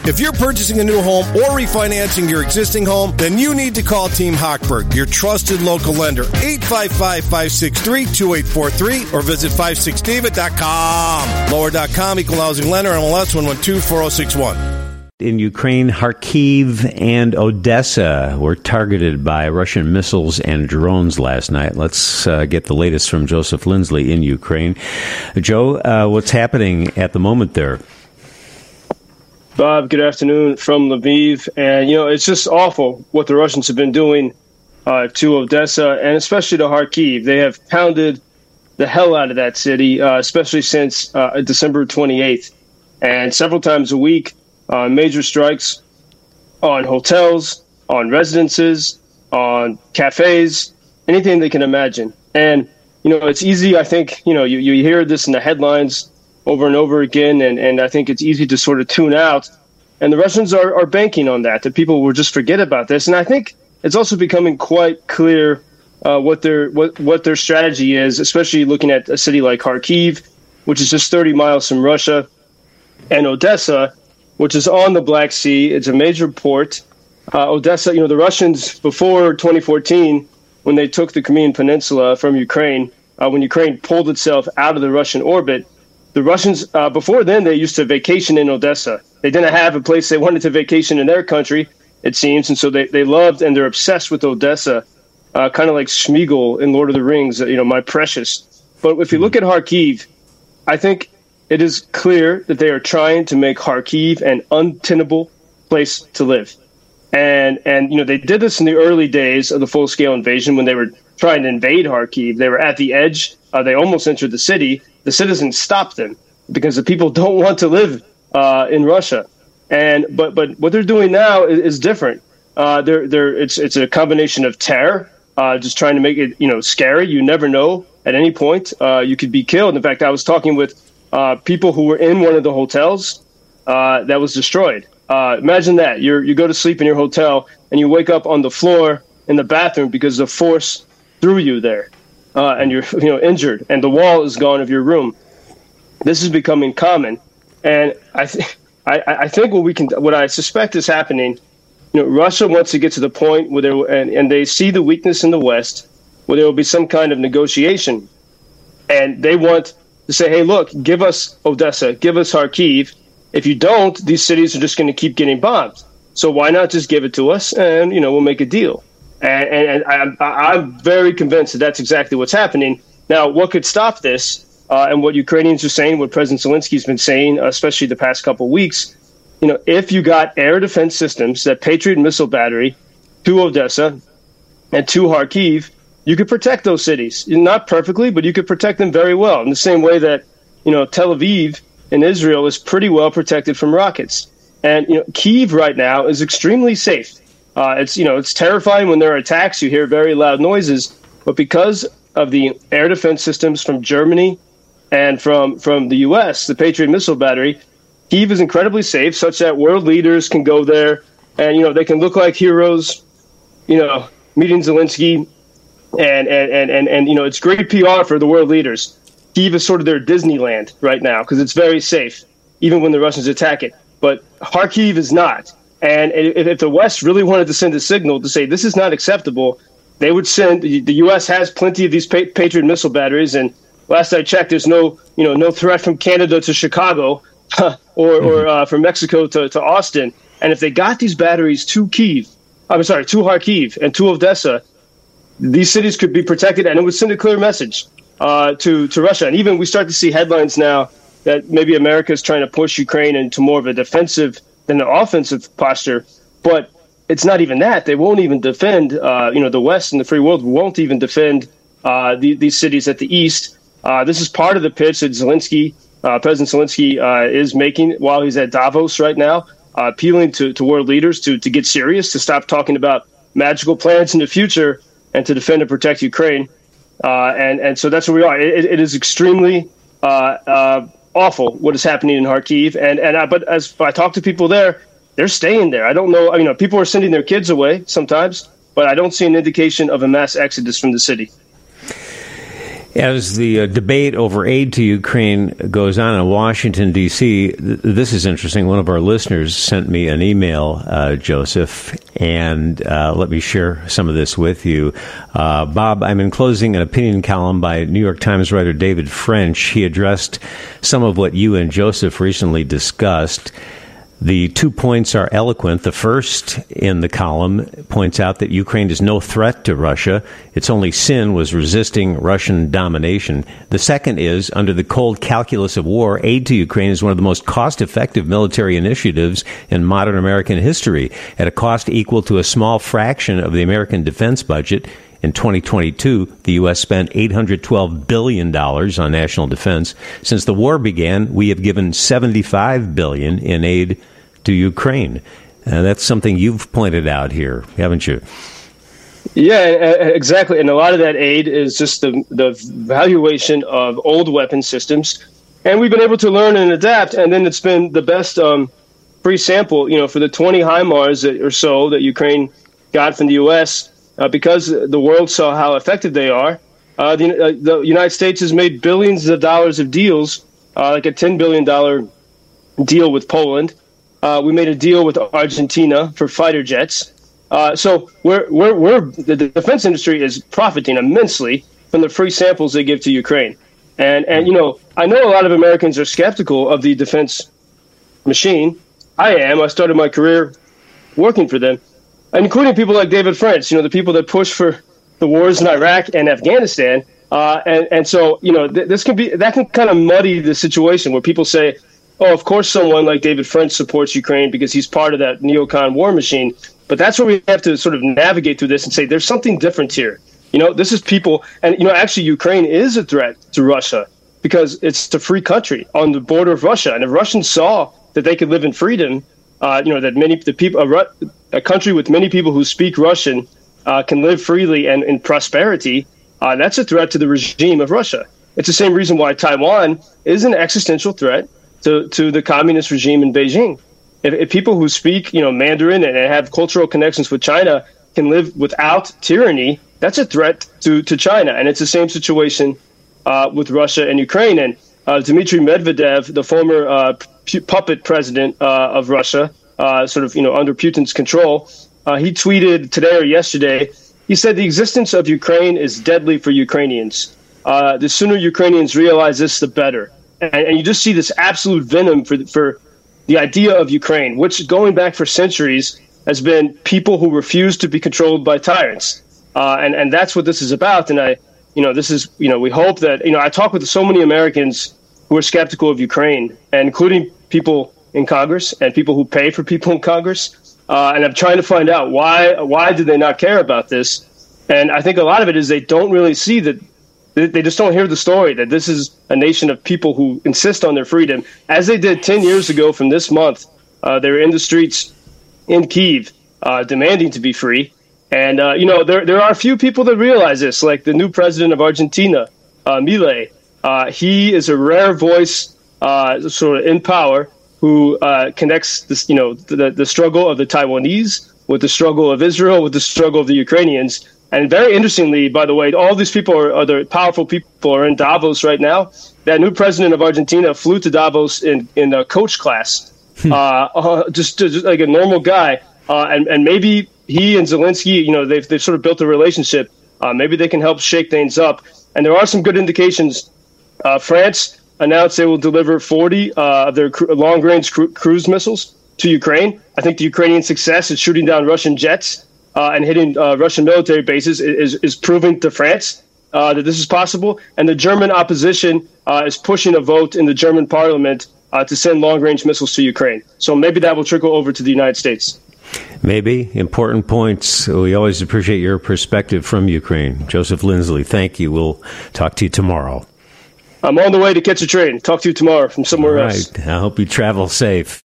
If you're purchasing a new home or refinancing your existing home, then you need to call Team Hochberg, your trusted local lender. 855-563-2843 or visit 56david.com. Lower.com, equal housing lender, MLS 112-4061. In Ukraine, Kharkiv and Odessa were targeted by Russian missiles and drones last night. Let's get the latest from Joseph Lindsley in Ukraine. Joe, what's happening at the moment there? Bob, good afternoon from Lviv. And, it's just awful what the Russians have been doing to Odessa and especially to Kharkiv. They have pounded the hell out of that city, especially since December 28th. And several times a week, major strikes on hotels, on residences, on cafes, anything they can imagine. And, it's easy, I think, you hear this in the headlines over and over again, and I think it's easy to sort of tune out. And the Russians are banking on that people will just forget about this. And I think it's also becoming quite clear what their strategy is, especially looking at a city like Kharkiv, which is just 30 miles from Russia, and Odessa, which is on the Black Sea. It's a major port. Odessa, the Russians, before 2014, when they took the Crimean Peninsula from Ukraine, when Ukraine pulled itself out of the Russian orbit, the Russians, before then, they used to vacation in Odessa. They didn't have a place they wanted to vacation in their country, it seems, and so they loved and they're obsessed with Odessa, kind of like Sméagol in Lord of the Rings, my precious. But if you look at Kharkiv, I think it is clear that they are trying to make Kharkiv an untenable place to live. And they did this in the early days of the full-scale invasion when they were trying to invade Kharkiv. They were at the edge. They almost entered the city. The citizens stopped them because the people don't want to live in Russia. But what they're doing now is different. It's a combination of terror, just trying to make it scary. You never know at any point you could be killed. In fact, I was talking with people who were in one of the hotels that was destroyed. Imagine that you go to sleep in your hotel and you wake up on the floor in the bathroom because the force threw you there. And you're injured, and the wall is gone of your room. This is becoming common, and I think what I suspect is happening. Russia wants to get to the point where and they see the weakness in the West, where there will be some kind of negotiation, and they want to say, "Hey, look, give us Odessa, give us Kharkiv. If you don't, these cities are just going to keep getting bombed. So why not just give it to us, and we'll make a deal." And I'm very convinced that that's exactly what's happening. Now, what could stop this, and what Ukrainians are saying, what President Zelensky's been saying, especially the past couple of weeks, if you got air defense systems, that Patriot missile battery to Odessa and to Kharkiv, you could protect those cities. Not perfectly, but you could protect them very well, in the same way that Tel Aviv in Israel is pretty well protected from rockets. And Kyiv right now is extremely safe. It's terrifying when there are attacks. You hear very loud noises, but because of the air defense systems from Germany and from the U.S., the Patriot missile battery, Kyiv is incredibly safe, such that world leaders can go there and they can look like heroes, meeting Zelensky, and it's great PR for the world leaders. Kyiv is sort of their Disneyland right now because it's very safe, even when the Russians attack it. But Kharkiv is not. And if the West really wanted to send a signal to say this is not acceptable, they would send. The U.S. has plenty of these Patriot missile batteries, and last I checked, there's no threat from Canada to Chicago or from Mexico to Austin. And if they got these batteries to Kharkiv and to Odessa, these cities could be protected, and it would send a clear message to Russia. And even we start to see headlines now that maybe America is trying to push Ukraine into more of a defensive than an offensive posture, but it's not even that. They won't even defend, the West and the free world won't even defend these cities at the east. This is part of the pitch that President Zelensky is making while he's at Davos right now, appealing to world leaders to get serious, to stop talking about magical plans in the future and to defend and protect Ukraine. And so that's where we are. It is extremely awful what is happening in Kharkiv, but as I talk to people there, they're staying there. I don't know. People are sending their kids away sometimes, but I don't see an indication of a mass exodus from the city. As the debate over aid to Ukraine goes on in Washington, D.C., this is interesting. One of our listeners sent me an email, Joseph, and let me share some of this with you. Bob, I'm enclosing an opinion column by New York Times writer David French. He addressed some of what you and Joseph recently discussed. The 2 points are eloquent. The first in the column points out that Ukraine is no threat to Russia. Its only sin was resisting Russian domination. The second is, under the cold calculus of war, aid to Ukraine is one of the most cost-effective military initiatives in modern American history, at a cost equal to a small fraction of the American defense budget. In 2022, the U.S. spent $812 billion on national defense. Since the war began, we have given $75 billion in aid to Ukraine. That's something you've pointed out here, haven't you? Yeah, exactly. And a lot of that aid is just the valuation of old weapon systems. And we've been able to learn and adapt. And then it's been the best free sample, for the 20 HIMARS or so that Ukraine got from the U.S., because the world saw how effective they are. The United States has made billions of dollars of deals, like a $10 billion deal with Poland. We made a deal with Argentina for fighter jets. So the defense industry is profiting immensely from the free samples they give to Ukraine. And I know a lot of Americans are skeptical of the defense machine. I am. I started my career working for them, including people like David French, the people that push for the wars in Iraq and Afghanistan. So that can kind of muddy the situation where people say, oh, of course someone like David French supports Ukraine because he's part of that neocon war machine. But that's where we have to sort of navigate through this and say there's something different here. This is people. And, actually, Ukraine is a threat to Russia because it's a free country on the border of Russia. And if Russians saw that they could live in freedom, that a country with many people who speak Russian can live freely and in prosperity, that's a threat to the regime of Russia. It's the same reason why Taiwan is an existential threat to the communist regime in Beijing. If people who speak Mandarin and have cultural connections with China can live without tyranny, that's a threat to China. And it's the same situation with Russia and Ukraine. And Dmitry Medvedev, the former puppet president of Russia, under Putin's control, he tweeted today or yesterday, he said the existence of Ukraine is deadly for Ukrainians. The sooner Ukrainians realize this, the better. And you just see this absolute venom for the idea of Ukraine, which going back for centuries has been people who refuse to be controlled by tyrants. And that's what this is about. And we hope that, I talk with so many Americans who are skeptical of Ukraine, and including people in Congress and people who pay for people in Congress. And I'm trying to find out why do they not care about this? And I think a lot of it is they don't really see that. They just don't hear the story that this is a nation of people who insist on their freedom, as they did 10 years ago from this month. They were in the streets in Kyiv demanding to be free. And, there are a few people that realize this, like the new president of Argentina, Milei. He is a rare voice sort of in power who connects this, the struggle of the Taiwanese with the struggle of Israel, with the struggle of the Ukrainians. And very interestingly, by the way, all these people are the powerful people are in Davos right now. That new president of Argentina flew to Davos in a coach class, just like a normal guy. And maybe he and Zelensky, they've sort of built a relationship. Maybe they can help shake things up. And there are some good indications. France announced they will deliver 40 of their long-range cruise missiles to Ukraine. I think the Ukrainian success in shooting down Russian jets and hitting Russian military bases is proving to France that this is possible. And the German opposition is pushing a vote in the German parliament to send long-range missiles to Ukraine. So maybe that will trickle over to the United States. Maybe. Important points. We always appreciate your perspective from Ukraine. Joseph Lindsley, thank you. We'll talk to you tomorrow. I'm on the way to catch a train. Talk to you tomorrow from somewhere else. I hope you travel safe.